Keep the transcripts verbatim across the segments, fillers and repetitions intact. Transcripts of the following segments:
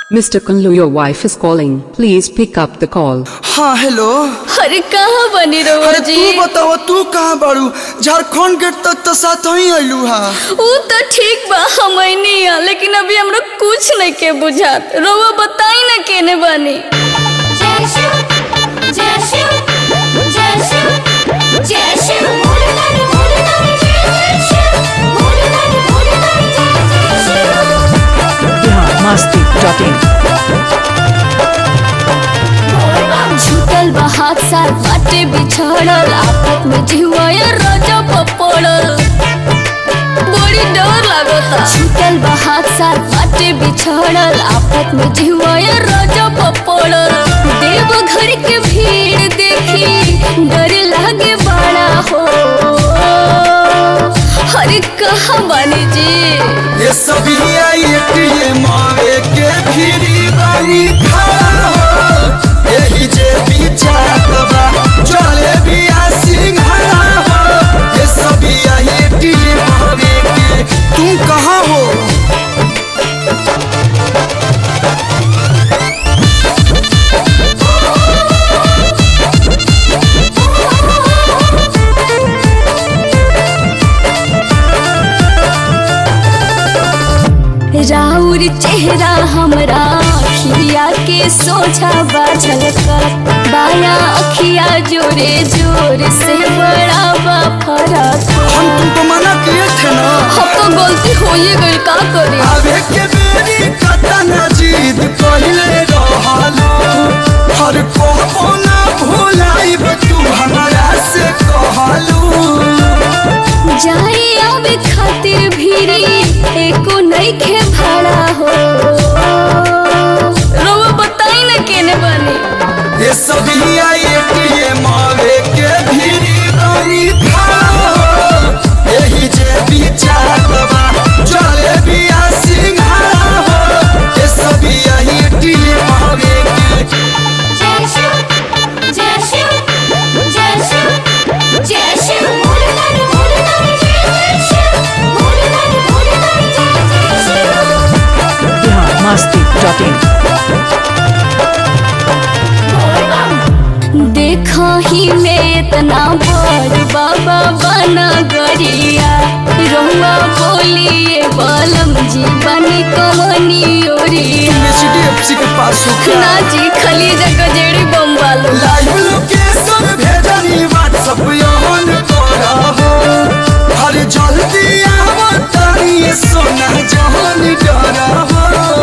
Mister Kunlu, your wife is calling. Please pick up the call. हाँ hello. अरे कहाँ बनी रहो अरे जी? तू बताओ तू कहाँ बाड़ू? झारखंड गेट तक तो साथ ही आइलू हा। वो तो ठीक बा हम नहीं है, लेकिन अभी हमरा कुछ नहीं के बुझात। रोवा बताई ना केने बनी। जय शिव जय शिव जय शिव जय शिव भोलेनाथ भोलेनाथ जय जय शिव भोलेनाथ भोलेनाथ जय जय शिव। Bihar Masti dot in. झूठल बहात सार बाटे बिछड़ल, आपत में जीवाया राजा पपड़ल। बड़ी डर लागता। झूठल बहात सार बाटे बिछड़ल, आपत में जीवाया राजा पपड़ल। देव घर के भीड़ देखी डर लागे बड़ा हो। अरे कहाँ बानी जी? ये सभी आई ये मावे के भीरी बानी खड़ा हो। यही जे बिचारवा चले बिया सिंघड़ा हो। ये सभी आई ये मावे के तू कहाँ हो? राउर चेहरा हमरा अखिया के सोझा बाझल कर, बाया अखिया जोरे जोर से बड़ा बा फरक। हम तुमको मना किए थे ना। हम तो गलती हो ही गई, का करे? आवे के बेरी कतना जीद कहिले रहलो। हर को ना भुलाइब तू हमरा से कहलू। जाए आवे खातिर भीरी एको नहीं खे भाड़ा हो। रोवा बताई ना केने बनी? ये सभी आई ये मावे के भीरी बानी खड़ा हो। यही जे बिचारवा चले बिया सिंघड़ा हो। ये सभी आई ये मावे के जय शिव जय शिव जय शिव जय शिव भोलेनाथ भोलेनाथ जय जय शिव भोलेनाथ भोलेनाथ जय जय शिव। Bihar Masti dot in. देखो ही में इतना बड़ बाबा बना गरिया। रहुआ बोलिए बलम जी बनी कहानी ओरिया। एचडीएफसी के पास हो क्या? ना जी खाली जगह जेड़ी बम वालो। लाइव लोकेशन भेजनी व्हाट्सएप ऑन करा हो। हर जल्दी आवा तारी सोना जहान डरा हो।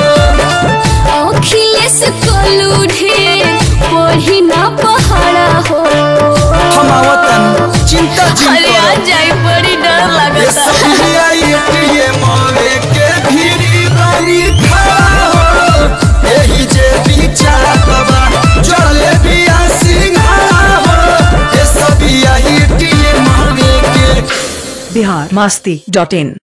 अखिलेश कोलू ढेर पढ़ी ना पहाड़ा हो। हम आवतन चिंता जिन अरे आ करो। जाए बड़ी डर ये लगता। सभी आई ये मावे के भीरी बानी खड़ा हो। यही जे बिचारवा चले बिया सिंघड़ा हो। ये सभी आई ये मावे के बिहार मस्ती डॉट इन।